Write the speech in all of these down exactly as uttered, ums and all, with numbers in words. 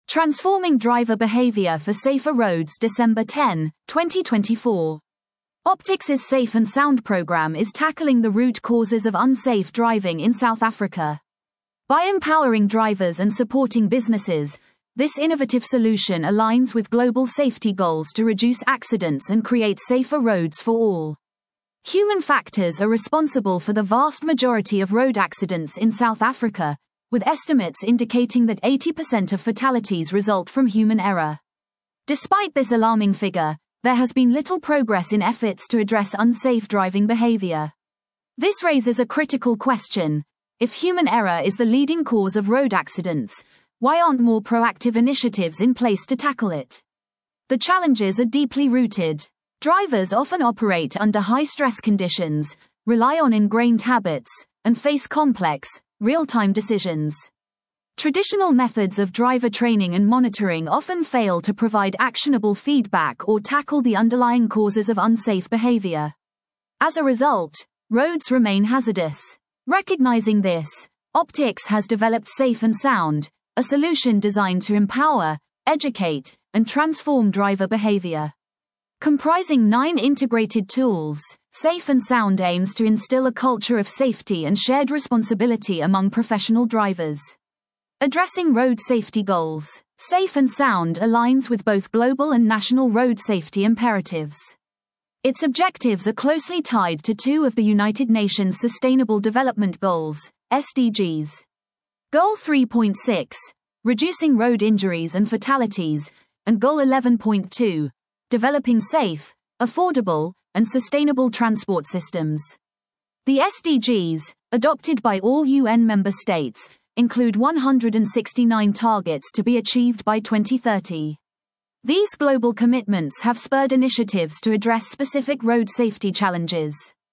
Transforming Driver Behavior for Safer Roads, December tenth, twenty twenty-four. Optics' Safe and Sound program is tackling the root causes of unsafe driving in South Africa. By empowering drivers and supporting businesses, this innovative solution aligns with global safety goals to reduce accidents and create safer roads for all. Human factors are responsible for the vast majority of road accidents in South Africa, with estimates indicating that eighty percent of fatalities result from human error. Despite this alarming figure, there has been little progress in efforts to address unsafe driving behavior. This raises a critical question. If human error is the leading cause of road accidents, why aren't more proactive initiatives in place to tackle it? The challenges are deeply rooted. Drivers often operate under high-stress conditions, rely on ingrained habits, and face complex, real-time decisions. Traditional methods of driver training and monitoring often fail to provide actionable feedback or tackle the underlying causes of unsafe behavior. As a result, roads remain hazardous. Recognizing this, Optics has developed Safe and Sound, a solution designed to empower, educate, and transform driver behavior. Comprising nine integrated tools, Safe and Sound aims to instill a culture of safety and shared responsibility among professional drivers. Addressing road safety goals, Safe and Sound aligns with both global and national road safety imperatives. Its objectives are closely tied to two of the United Nations Sustainable Development Goals, S D Gs. Goal three point six, Reducing Road Injuries and Fatalities, and Goal eleven point two, Developing Safe, Affordable, and Sustainable Transport Systems. The S D Gs, adopted by all U N member states, include one hundred sixty-nine targets to be achieved by twenty thirty. These global commitments have spurred initiatives to address specific road safety challenges.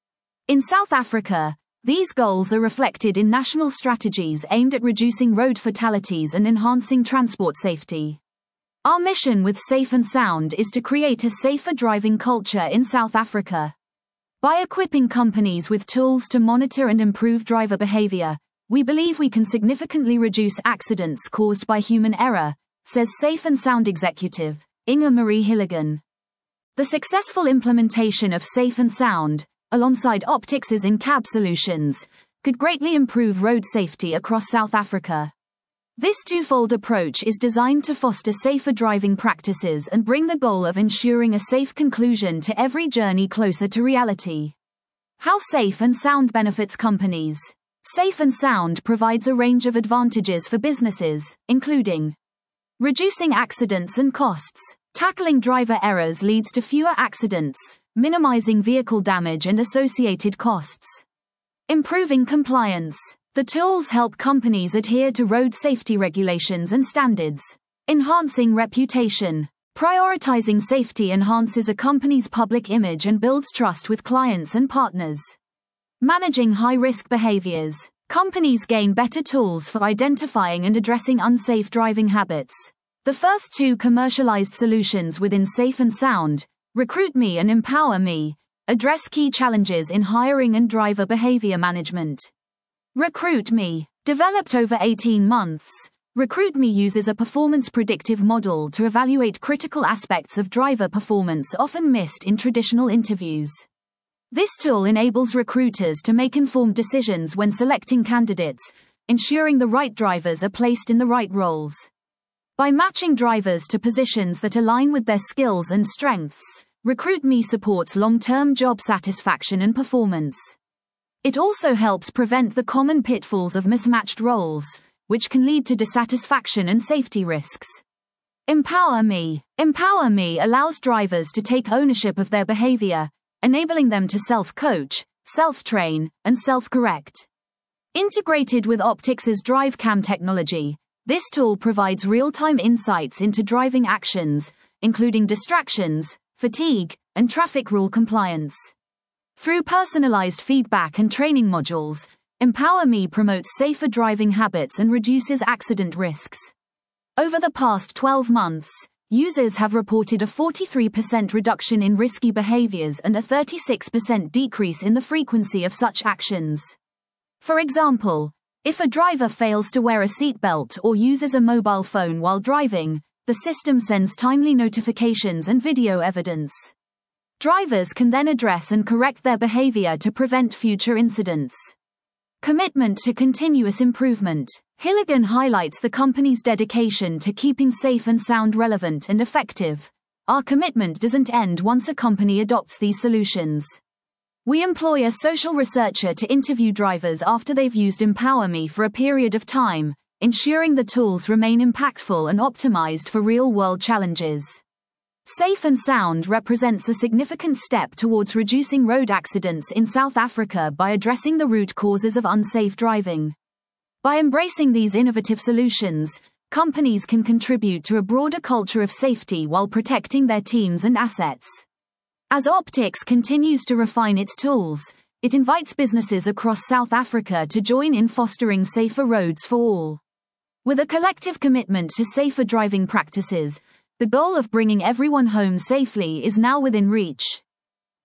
In South Africa, these goals are reflected in national strategies aimed at reducing road fatalities and enhancing transport safety. Our mission with Safe and Sound is to create a safer driving culture in South Africa. By equipping companies with tools to monitor and improve driver behavior, we believe we can significantly reduce accidents caused by human error, says Safe and Sound executive, Inga Marie Hilligan. The successful implementation of Safe and Sound, alongside Optics' in-cab solutions, could greatly improve road safety across South Africa. This twofold approach is designed to foster safer driving practices and bring the goal of ensuring a safe conclusion to every journey closer to reality. How Safe and Sound benefits companies. Safe and Sound provides a range of advantages for businesses, including reducing accidents and costs. Tackling driver errors leads to fewer accidents, minimizing vehicle damage and associated costs. Improving compliance. The tools help companies adhere to road safety regulations and standards. Enhancing reputation. Prioritizing safety enhances a company's public image and builds trust with clients and partners. Managing high-risk behaviors. Companies gain better tools for identifying and addressing unsafe driving habits. The first two commercialized solutions within Safe and Sound, RecruitMe and EmpowerMe, address key challenges in hiring and driver behavior management. RecruitMe, developed over eighteen months, RecruitMe uses a performance predictive model to evaluate critical aspects of driver performance often missed in traditional interviews. This tool enables recruiters to make informed decisions when selecting candidates, ensuring the right drivers are placed in the right roles. By matching drivers to positions that align with their skills and strengths, RecruitMe supports long-term job satisfaction and performance. It also helps prevent the common pitfalls of mismatched roles, which can lead to dissatisfaction and safety risks. EmpowerMe. EmpowerMe allows drivers to take ownership of their behavior, enabling them to self-coach, self-train, and self-correct. Integrated with Optics' DriveCam technology, this tool provides real-time insights into driving actions, including distractions, fatigue, and traffic rule compliance. Through personalized feedback and training modules, EmpowerMe promotes safer driving habits and reduces accident risks. Over the past twelve months, users have reported a forty-three percent reduction in risky behaviors and a thirty-six percent decrease in the frequency of such actions. For example, If a driver fails to wear a seatbelt or uses a mobile phone while driving, the system sends timely notifications and video evidence. Drivers can then address and correct their behavior to prevent future incidents. Commitment to continuous improvement. Hilligan highlights the company's dedication to keeping safe and sound relevant and effective. Our commitment doesn't end once a company adopts these solutions. We employ a social researcher to interview drivers after they've used EmpowerMe for a period of time, ensuring the tools remain impactful and optimized for real-world challenges. Safe and Sound represents a significant step towards reducing road accidents in South Africa by addressing the root causes of unsafe driving. By embracing these innovative solutions, companies can contribute to a broader culture of safety while protecting their teams and assets. As Optix continues to refine its tools, it invites businesses across South Africa to join in fostering safer roads for all. With a collective commitment to safer driving practices, the goal of bringing everyone home safely is now within reach.